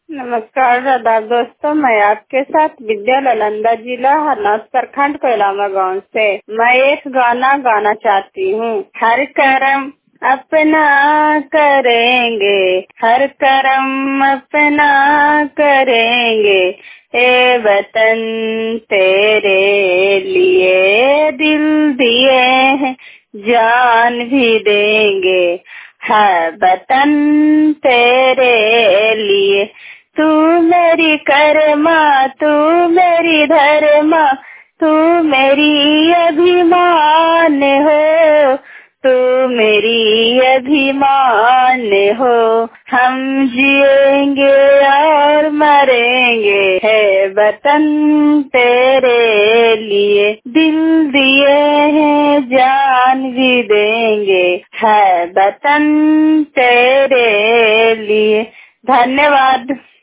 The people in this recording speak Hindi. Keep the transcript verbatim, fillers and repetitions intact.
नमस्कार आदाब दोस्तों, मैं आपके साथ विद्या नालंदा जिला हरनौत प्रखंड कोइलामा गांव से मैं एक गाना गाना चाहती हूँ। हर कर्म अपना करेंगे, हर कर्म अपना करेंगे, ए वतन तेरे लिए दिल दिए हैं, जान भी देंगे, है वतन तेरे लिए। तू मेरी कर्मा, तू मेरी धर्मा, तू मेरी अभिमान हो, तू मेरी अभिमान हो। हम जिएंगे और मरेंगे, है वतन तेरे लिए, दिल दिए हैं, जान भी देंगे, है वतन तेरे लिए। धन्यवाद।